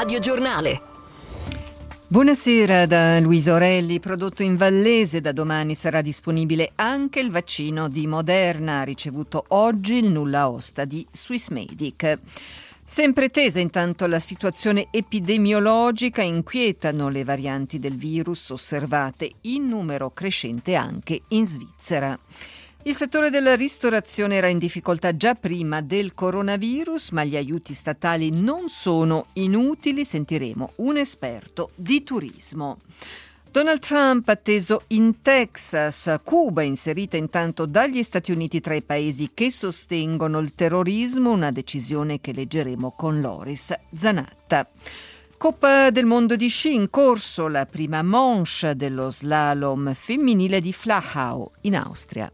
radiogiornale. Buonasera da Luisa Orelli. Prodotto in Vallese, da domani sarà disponibile anche il vaccino di Moderna. Ha ricevuto oggi il nulla osta di Swissmedic. Sempre tesa intanto la situazione epidemiologica, inquietano le varianti del virus osservate in numero crescente anche in Svizzera. Il settore della ristorazione era in difficoltà già prima del coronavirus, ma gli aiuti statali non sono inutili. Sentiremo un esperto di turismo. Donald Trump atteso in Texas, Cuba inserita intanto dagli Stati Uniti tra i paesi che sostengono il terrorismo, una decisione che leggeremo con Loris Zanatta. Coppa del mondo di sci in corso, la prima manche dello slalom femminile di Flachau in Austria.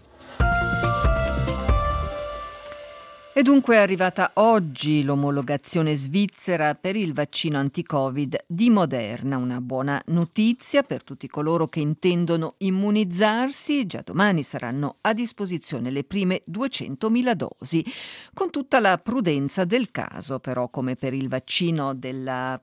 E dunque è arrivata oggi l'omologazione svizzera per il vaccino anti-Covid di Moderna, una buona notizia per tutti coloro che intendono immunizzarsi. Già domani saranno a disposizione le prime 200.000 dosi, con tutta la prudenza del caso. Però, come per il vaccino della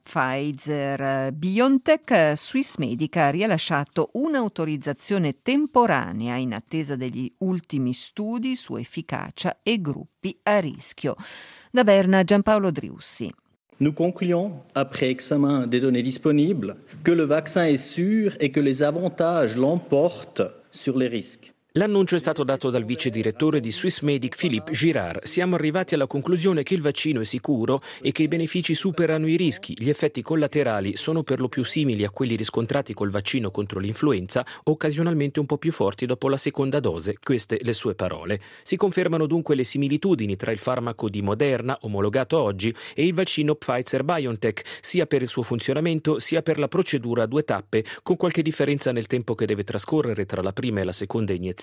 Pfizer-BioNTech, Swissmedic ha rilasciato un'autorizzazione temporanea in attesa degli ultimi studi su efficacia e gruppi a rischio. Da Berna, Giampaolo Driussi. Nous concluons, après examen des données disponibles, que le vaccin est sûr et que les avantages l'emportent sur les risques. L'annuncio è stato dato dal vice direttore di Swissmedic Philippe Girard. Siamo arrivati alla conclusione che il vaccino è sicuro e che i benefici superano i rischi. Gli effetti collaterali sono per lo più simili a quelli riscontrati col vaccino contro l'influenza, occasionalmente un po' più forti dopo la seconda dose. Queste le sue parole. Si confermano dunque le similitudini tra il farmaco di Moderna, omologato oggi, e il vaccino Pfizer-BioNTech, sia per il suo funzionamento sia per la procedura a 2 tappe, con qualche differenza nel tempo che deve trascorrere tra la prima e la seconda iniezione,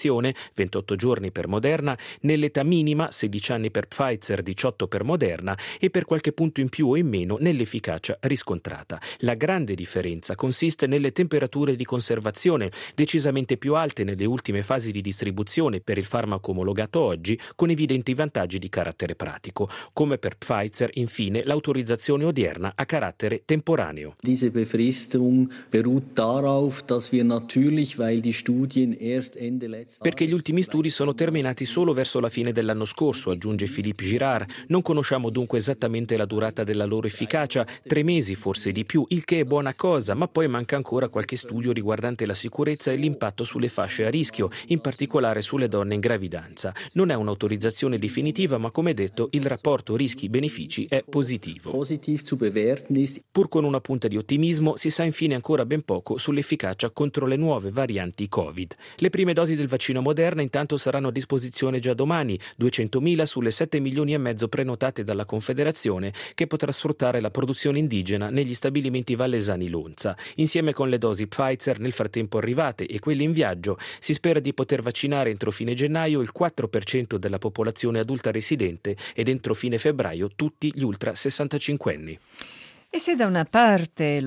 28 giorni per Moderna, nell'età minima 16 anni per Pfizer, 18 per Moderna, e per qualche punto in più o in meno nell'efficacia riscontrata. La grande differenza consiste nelle temperature di conservazione, decisamente più alte nelle ultime fasi di distribuzione per il farmaco omologato oggi, con evidenti vantaggi di carattere pratico. Come per Pfizer, infine, l'autorizzazione odierna ha carattere temporaneo. Diese Befristung beruht darauf, dass wir natürlich, weil die Studien erst Ende letzten Perché gli ultimi studi sono terminati solo verso la fine dell'anno scorso, aggiunge Philippe Girard. Non conosciamo dunque esattamente la durata della loro efficacia, 3 mesi forse di più, il che è buona cosa, ma poi manca ancora qualche studio riguardante la sicurezza e l'impatto sulle fasce a rischio, in particolare sulle donne in gravidanza. Non è un'autorizzazione definitiva, ma come detto il rapporto rischi-benefici è positivo. positiv zu bewerten ist. Pur con una punta di ottimismo, si sa infine ancora ben poco sull'efficacia contro le nuove varianti Covid. Le prime dosi del vaccino Moderna intanto saranno a disposizione già domani, 200.000 sulle 7 milioni e mezzo prenotate dalla Confederazione, che potrà sfruttare la produzione indigena negli stabilimenti vallesani Lonza. Insieme con le dosi Pfizer nel frattempo arrivate e quelle in viaggio, si spera di poter vaccinare entro fine gennaio il 4% della popolazione adulta residente ed entro fine febbraio tutti gli ultra 65enni. E se da una parte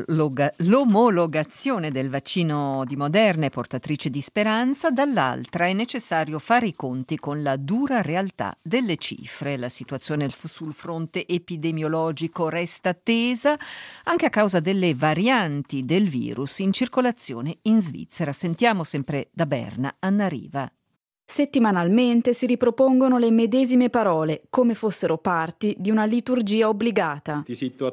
l'omologazione del vaccino di Moderna è portatrice di speranza, dall'altra è necessario fare i conti con la dura realtà delle cifre. La situazione sul fronte epidemiologico resta tesa anche a causa delle varianti del virus in circolazione in Svizzera. Sentiamo sempre da Berna Anna Riva. Settimanalmente si ripropongono le medesime parole, come fossero parti di una liturgia obbligata.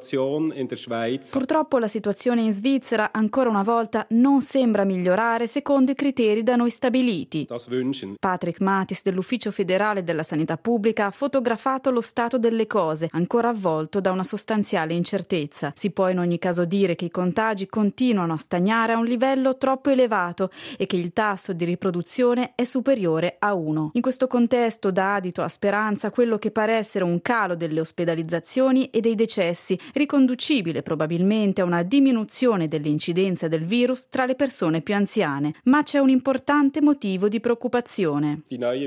Purtroppo la situazione in Svizzera ancora una volta non sembra migliorare secondo i criteri da noi stabiliti. Patrick Matis dell'Ufficio federale della sanità pubblica ha fotografato lo stato delle cose, ancora avvolto da una sostanziale incertezza. Si può in ogni caso dire che i contagi continuano a stagnare a un livello troppo elevato e che il tasso di riproduzione è superiore a 1. In questo contesto dà adito a speranza quello che pare essere un calo delle ospedalizzazioni e dei decessi, riconducibile probabilmente a una diminuzione dell'incidenza del virus tra le persone più anziane. Ma c'è un importante motivo di preoccupazione.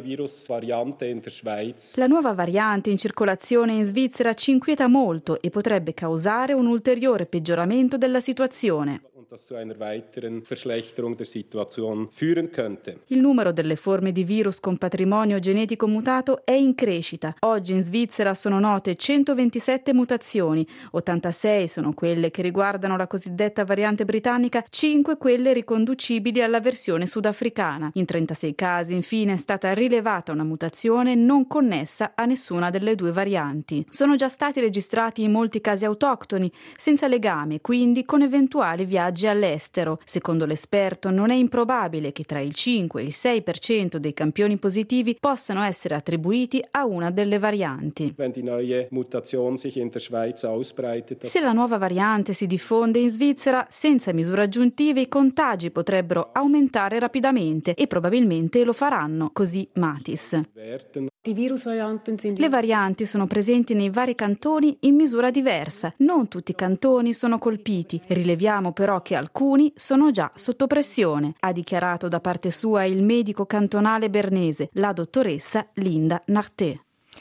La nuova variante in circolazione in Svizzera ci inquieta molto e potrebbe causare un ulteriore peggioramento della situazione. Il numero delle forme di virus con patrimonio genetico mutato è in crescita. Oggi in Svizzera sono note 127 mutazioni, 86 sono quelle che riguardano la cosiddetta variante britannica, 5 quelle riconducibili alla versione sudafricana. In 36 casi, infine, è stata rilevata una mutazione non connessa a nessuna delle due varianti. Sono già stati registrati molti casi autoctoni, senza legame, quindi con eventuali viaggi all'estero. Secondo l'esperto, non è improbabile che tra il 5 e il 6% dei campioni positivi possano essere attribuiti a una delle varianti. Se la nuova variante si diffonde in Svizzera, senza misure aggiuntive i contagi potrebbero aumentare rapidamente e probabilmente lo faranno, così Matis. Le varianti sono presenti nei vari cantoni in misura diversa. Non tutti i cantoni sono colpiti. Rileviamo però che alcuni sono già sotto pressione, ha dichiarato da parte sua il medico cantonale bernese, la dottoressa Linda Narté.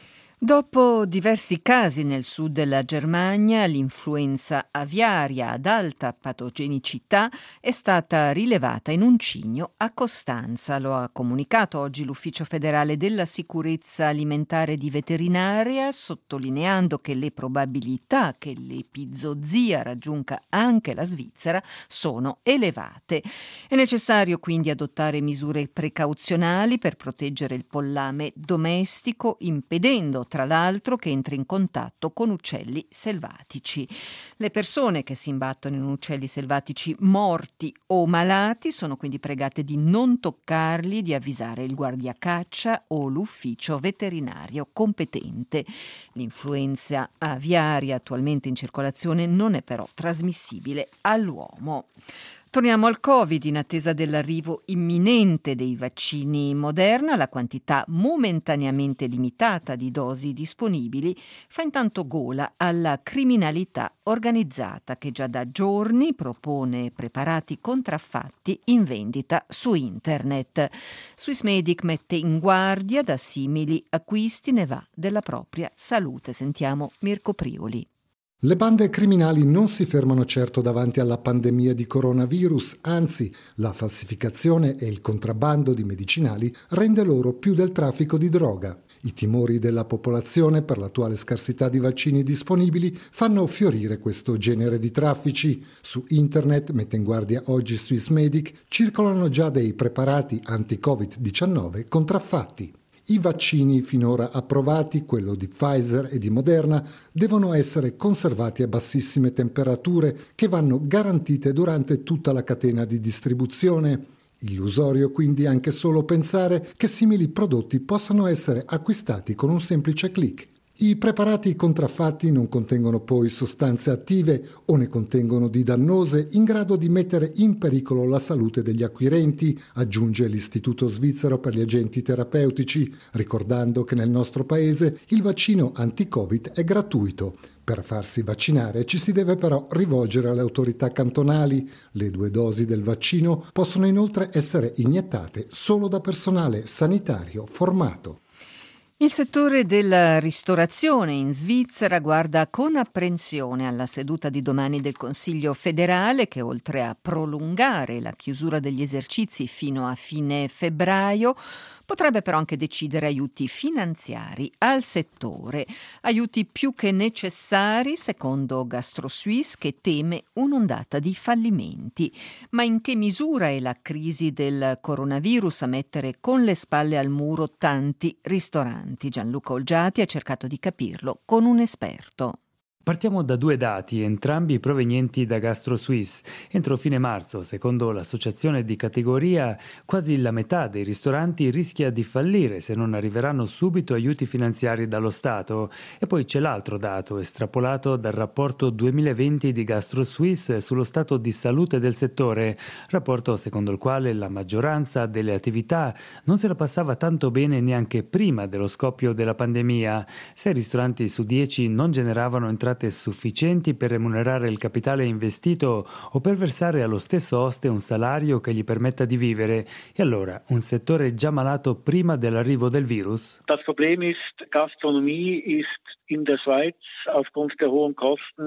Dopo diversi casi nel sud della Germania, l'influenza aviaria ad alta patogenicità è stata rilevata in un cigno a Costanza. Lo ha comunicato oggi l'Ufficio federale della sicurezza alimentare di veterinaria, sottolineando che le probabilità che l'epizootia raggiunga anche la Svizzera sono elevate. È necessario quindi adottare misure precauzionali per proteggere il pollame domestico, impedendo tra l'altro che entri in contatto con uccelli selvatici. Le persone che si imbattono in uccelli selvatici morti o malati sono quindi pregate di non toccarli, di avvisare il guardiacaccia o l'ufficio veterinario competente. L'influenza aviaria attualmente in circolazione non è però trasmissibile all'uomo. Torniamo al Covid. In attesa dell'arrivo imminente dei vaccini Moderna, la quantità momentaneamente limitata di dosi disponibili fa intanto gola alla criminalità organizzata che già da giorni propone preparati contraffatti in vendita su internet. Swissmedic mette in guardia da simili acquisti, ne va della propria salute. Sentiamo Mirko Prioli. Le bande criminali non si fermano certo davanti alla pandemia di coronavirus, anzi, la falsificazione e il contrabbando di medicinali rende loro più del traffico di droga. I timori della popolazione per l'attuale scarsità di vaccini disponibili fanno fiorire questo genere di traffici. Su internet, mette in guardia oggi Swissmedic, circolano già dei preparati anti-Covid-19 contraffatti. I vaccini finora approvati, quello di Pfizer e di Moderna, devono essere conservati a bassissime temperature che vanno garantite durante tutta la catena di distribuzione. Illusorio quindi anche solo pensare che simili prodotti possano essere acquistati con un semplice click. I preparati contraffatti non contengono poi sostanze attive o ne contengono di dannose in grado di mettere in pericolo la salute degli acquirenti, aggiunge l'Istituto Svizzero per gli Agenti Terapeutici, ricordando che nel nostro paese il vaccino anti-Covid è gratuito. Per farsi vaccinare ci si deve però rivolgere alle autorità cantonali. Le 2 dosi del vaccino possono inoltre essere iniettate solo da personale sanitario formato. Il settore della ristorazione in Svizzera guarda con apprensione alla seduta di domani del Consiglio federale che, oltre a prolungare la chiusura degli esercizi fino a fine febbraio, potrebbe però anche decidere aiuti finanziari al settore, aiuti più che necessari secondo GastroSuisse, che teme un'ondata di fallimenti. Ma in che misura è la crisi del coronavirus a mettere con le spalle al muro tanti ristoranti? Gianluca Olgiati ha cercato di capirlo con un esperto. Partiamo da 2 dati, entrambi provenienti da GastroSuisse. Entro fine marzo, secondo l'associazione di categoria, quasi la metà dei ristoranti rischia di fallire se non arriveranno subito aiuti finanziari dallo Stato. E poi c'è l'altro dato, estrapolato dal rapporto 2020 di GastroSuisse sullo stato di salute del settore, rapporto secondo il quale la maggioranza delle attività non se la passava tanto bene neanche prima dello scoppio della pandemia. 6 ristoranti su 10 non generavano entrate sufficienti per remunerare il capitale investito o per versare allo stesso oste un salario che gli permetta di vivere. E allora, un settore già malato prima dell'arrivo del virus? Das Problem ist, Gastronomie ist in der Schweiz aufgrund der hohen Kosten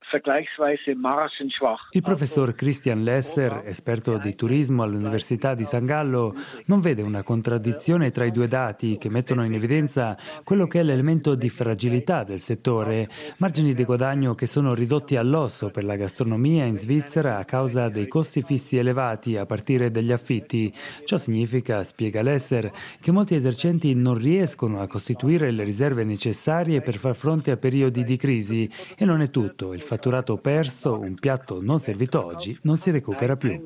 Il professor Christian Lesser, esperto di turismo all'Università di San Gallo, non vede una contraddizione tra i due dati che mettono in evidenza quello che è l'elemento di fragilità del settore, margini di guadagno che sono ridotti all'osso per la gastronomia in Svizzera a causa dei costi fissi elevati a partire dagli affitti. Ciò significa, spiega Lesser, che molti esercenti non riescono a costituire le riserve necessarie per far fronte a periodi di crisi. E non è tutto, il fatturato perso, un piatto non servito oggi, non si recupera più.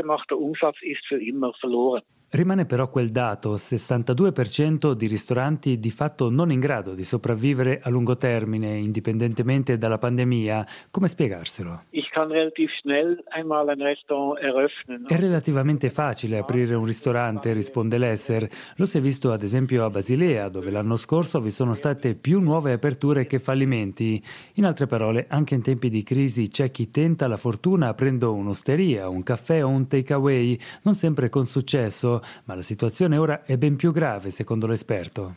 Rimane però quel dato, 62% di ristoranti di fatto non in grado di sopravvivere a lungo termine, indipendentemente dalla pandemia. Come spiegarselo? È relativamente facile aprire un ristorante, risponde Lesser. Lo si è visto ad esempio a Basilea, dove l'anno scorso vi sono state più nuove aperture che fallimenti. In altre parole, anche in tempi di crisi c'è chi tenta la fortuna aprendo un'osteria, un caffè o un takeaway, non sempre con successo. Ma la situazione ora è ben più grave, secondo l'esperto.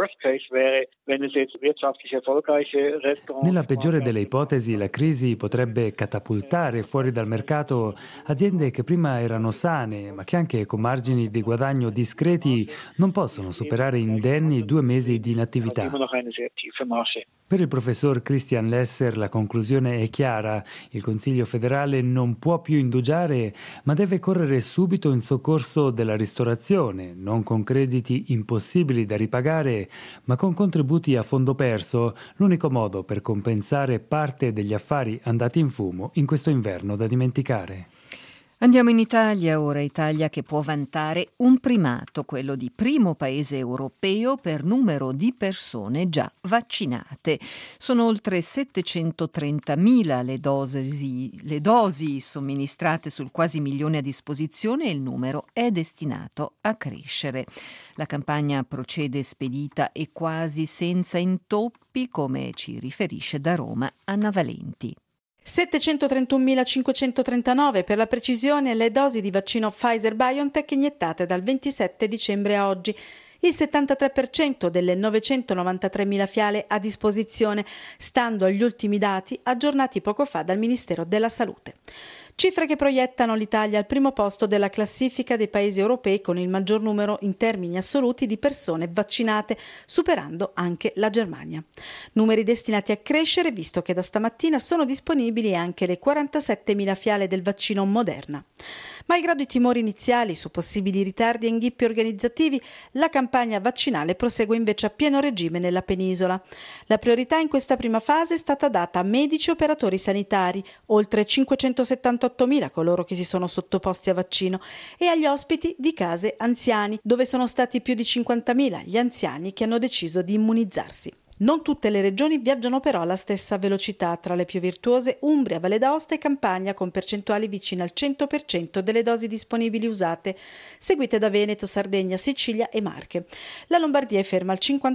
Nella peggiore delle ipotesi, la crisi potrebbe catapultare fuori dal mercato aziende che prima erano sane, ma che anche con margini di guadagno discreti non possono superare indenni 2 mesi di inattività. Per il professor Christian Lesser la conclusione è chiara. Il Consiglio federale non può più indugiare, ma deve correre subito in soccorso della ristorazione, non con crediti impossibili da ripagare, ma con contributi a fondo perso, l'unico modo per compensare parte degli affari andati in fumo in questo inverno da dimenticare. Andiamo in Italia ora, Italia che può vantare un primato, quello di primo paese europeo per numero di persone già vaccinate. Sono oltre 730.000 le dosi somministrate sul quasi 1 milione a disposizione e il numero è destinato a crescere. La campagna procede spedita e quasi senza intoppi, come ci riferisce da Roma Anna Valenti. 731.539 per la precisione le dosi di vaccino Pfizer-BioNTech iniettate dal 27 dicembre a oggi. Il 73% delle 993.000 fiale a disposizione, stando agli ultimi dati aggiornati poco fa dal Ministero della Salute. Cifre che proiettano l'Italia al primo posto della classifica dei paesi europei con il maggior numero in termini assoluti di persone vaccinate, superando anche la Germania. Numeri destinati a crescere visto che da stamattina sono disponibili anche le 47.000 fiale del vaccino Moderna. Malgrado i timori iniziali su possibili ritardi e inghippi organizzativi, la campagna vaccinale prosegue invece a pieno regime nella penisola. La priorità in questa prima fase è stata data a medici e operatori sanitari, oltre 578.000 coloro che si sono sottoposti a vaccino, e agli ospiti di case anziani, dove sono stati più di 50.000 gli anziani che hanno deciso di immunizzarsi. Non tutte le regioni viaggiano però alla stessa velocità, tra le più virtuose Umbria, Valle d'Aosta e Campania con percentuali vicine al 100% delle dosi disponibili usate, seguite da Veneto, Sardegna, Sicilia e Marche. La Lombardia è ferma al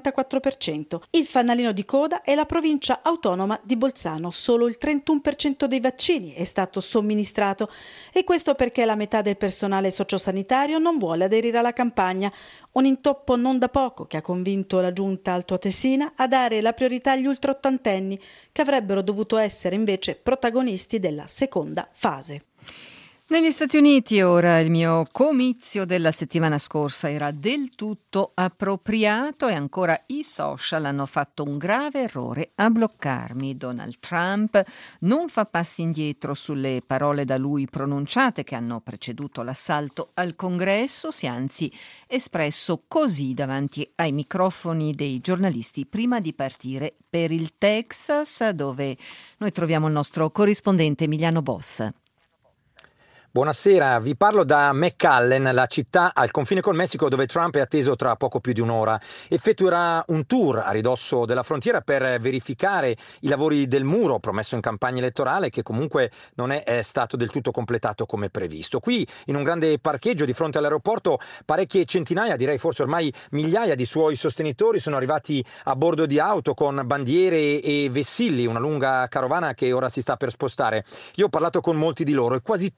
54%. Il fanalino di coda è la provincia autonoma di Bolzano, solo il 31% dei vaccini è stato somministrato e questo perché la metà del personale sociosanitario non vuole aderire alla campagna. Un intoppo non da poco che ha convinto la giunta altoatesina a dare la priorità agli ultraottantenni, che avrebbero dovuto essere invece protagonisti della seconda fase. Negli Stati Uniti ora il mio comizio della settimana scorsa era del tutto appropriato e ancora i social hanno fatto un grave errore a bloccarmi. Donald Trump non fa passi indietro sulle parole da lui pronunciate che hanno preceduto l'assalto al Congresso, si è anzi espresso così davanti ai microfoni dei giornalisti prima di partire per il Texas, dove noi troviamo il nostro corrispondente Emiliano Boss. Buonasera, vi parlo da McAllen, la città al confine col Messico dove Trump è atteso tra poco più di un'ora. Effettuerà un tour a ridosso della frontiera per verificare i lavori del muro promesso in campagna elettorale che comunque non è stato del tutto completato come previsto. Qui in un grande parcheggio di fronte all'aeroporto parecchie centinaia, direi forse ormai migliaia di suoi sostenitori sono arrivati a bordo di auto con bandiere e vessilli, una lunga carovana che ora si sta per spostare. Io ho parlato con molti di loro e quasi tutti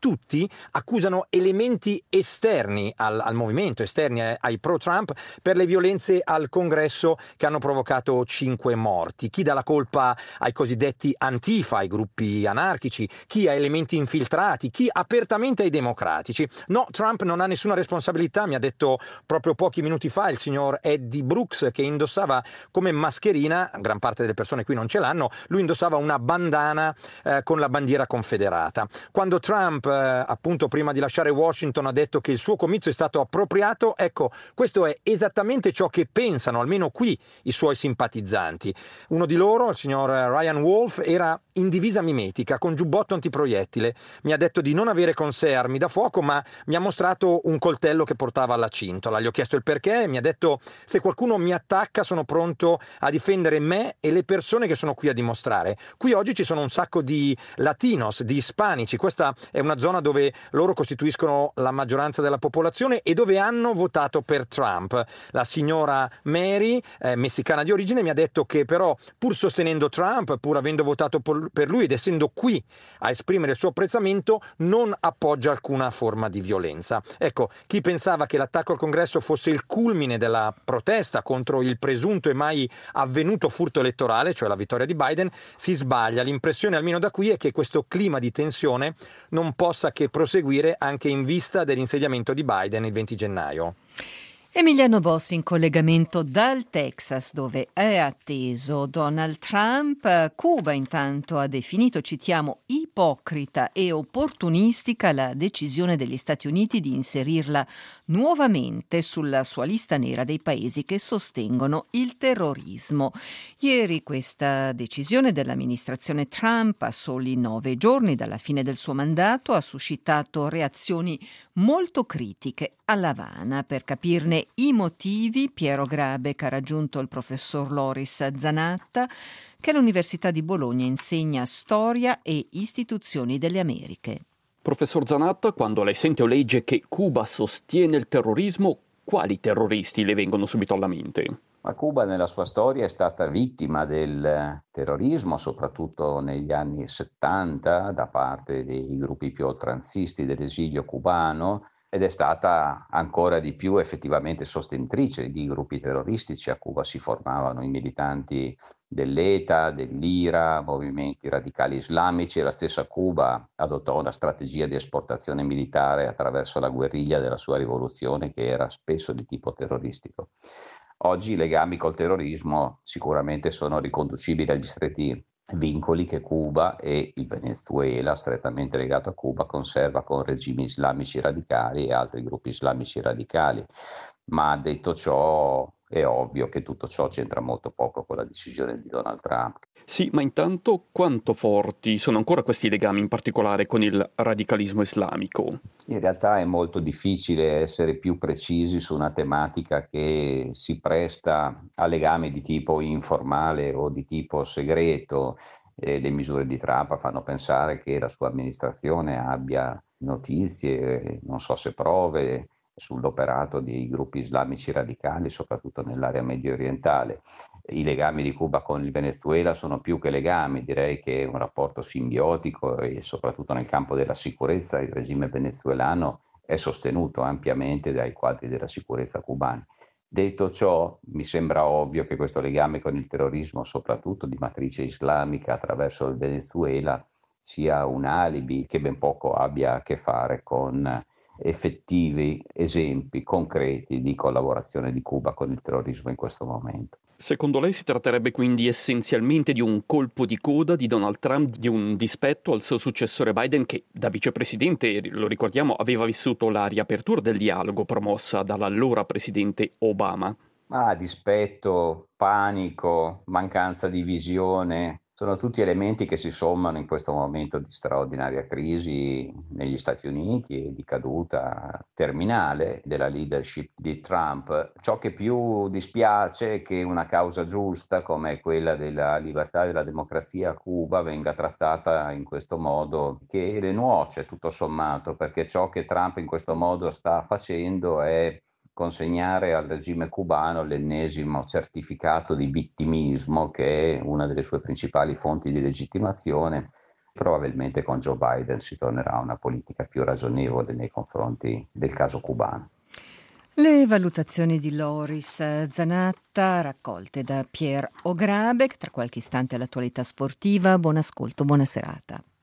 Uniti accusano elementi esterni al movimento, esterni ai pro-Trump, per le violenze al Congresso che hanno provocato 5 morti. Chi dà la colpa ai cosiddetti Antifa, ai gruppi anarchici, chi a elementi infiltrati, chi apertamente ai democratici. No, Trump non ha nessuna responsabilità, mi ha detto proprio pochi minuti fa il signor Eddie Brooks, che indossava come mascherina, gran parte delle persone qui non ce l'hanno, lui indossava una bandana con la bandiera confederata. Quando Trump, appunto prima di lasciare Washington, ha detto che il suo comizio è stato appropriato, ecco, questo è esattamente ciò che pensano, almeno qui, i suoi simpatizzanti. Uno di loro, il signor Ryan Wolf, era in divisa mimetica, con giubbotto antiproiettile. Mi ha detto di non avere con sé armi da fuoco, ma mi ha mostrato un coltello che portava alla cintola. Gli ho chiesto il perché e mi ha detto: se qualcuno mi attacca sono pronto a difendere me e le persone che sono qui a dimostrare. Qui oggi ci sono un sacco di latinos, di ispanici. Questa è una zona dove loro costituiscono la maggioranza della popolazione e dove hanno votato per Trump. La signora Mary, messicana di origine, mi ha detto che però, pur sostenendo Trump, pur avendo votato per lui ed essendo qui a esprimere il suo apprezzamento, non appoggia alcuna forma di violenza. Ecco, chi pensava che l'attacco al Congresso fosse il culmine della protesta contro il presunto e mai avvenuto furto elettorale, cioè la vittoria di Biden, si sbaglia. L'impressione, almeno da qui, è che questo clima di tensione non possa che proseguire anche in vista dell'insediamento di Biden il 20 gennaio. Emiliano Bossi in collegamento dal Texas, dove è atteso Donald Trump. Cuba intanto ha definito, citiamo, ipocrita e opportunistica la decisione degli Stati Uniti di inserirla nuovamente sulla sua lista nera dei paesi che sostengono il terrorismo. Ieri questa decisione dell'amministrazione Trump, a soli 9 giorni dalla fine del suo mandato, ha suscitato reazioni molto critiche a L'Avana. Per capirne i motivi, Piero Grabeck ha raggiunto il professor Loris Zanatta, che all'Università di Bologna insegna storia e istituzioni delle Americhe. Professor Zanatta, quando lei sente o legge che Cuba sostiene il terrorismo, quali terroristi le vengono subito alla mente? Ma Cuba nella sua storia è stata vittima del terrorismo, soprattutto negli anni 70, da parte dei gruppi più oltranzisti dell'esilio cubano, ed è stata ancora di più effettivamente sostenitrice di gruppi terroristici. A Cuba si formavano i militanti dell'ETA, dell'IRA, movimenti radicali islamici, e la stessa Cuba adottò una strategia di esportazione militare attraverso la guerriglia della sua rivoluzione, che era spesso di tipo terroristico. Oggi i legami col terrorismo sicuramente sono riconducibili agli stretti vincoli che Cuba e il Venezuela, strettamente legato a Cuba, conserva con regimi islamici radicali e altri gruppi islamici radicali. Ma detto ciò, è ovvio che tutto ciò c'entra molto poco con la decisione di Donald Trump. Sì, ma intanto quanto forti sono ancora questi legami, in particolare con il radicalismo islamico? In realtà è molto difficile essere più precisi su una tematica che si presta a legami di tipo informale o di tipo segreto. Le misure di Trump fanno pensare che la sua amministrazione abbia notizie, non so se prove, sull'operato dei gruppi islamici radicali, soprattutto nell'area medio orientale. I legami di Cuba con il Venezuela sono più che legami, direi che è un rapporto simbiotico, e soprattutto nel campo della sicurezza il regime venezuelano è sostenuto ampiamente dai quadri della sicurezza cubani. Detto ciò, mi sembra ovvio che questo legame con il terrorismo, soprattutto di matrice islamica attraverso il Venezuela, sia un alibi che ben poco abbia a che fare con effettivi esempi concreti di collaborazione di Cuba con il terrorismo in questo momento. Secondo lei si tratterebbe quindi essenzialmente di un colpo di coda di Donald Trump, di un dispetto al suo successore Biden, che da vicepresidente, lo ricordiamo, aveva vissuto la riapertura del dialogo promossa dall'allora presidente Obama? Dispetto, panico, mancanza di visione, sono tutti elementi che si sommano in questo momento di straordinaria crisi negli Stati Uniti e di caduta terminale della leadership di Trump. Ciò che più dispiace è che una causa giusta come quella della libertà e della democrazia a Cuba venga trattata in questo modo, che le nuoce tutto sommato, perché ciò che Trump in questo modo sta facendo è consegnare al regime cubano l'ennesimo certificato di vittimismo, che è una delle sue principali fonti di legittimazione, Probabilmente con Joe Biden si tornerà a una politica più ragionevole nei confronti del caso cubano. Le valutazioni di Loris Zanatta raccolte da Pierre Ograbeck. Tra qualche istante all'attualità sportiva. Buon ascolto, buona serata.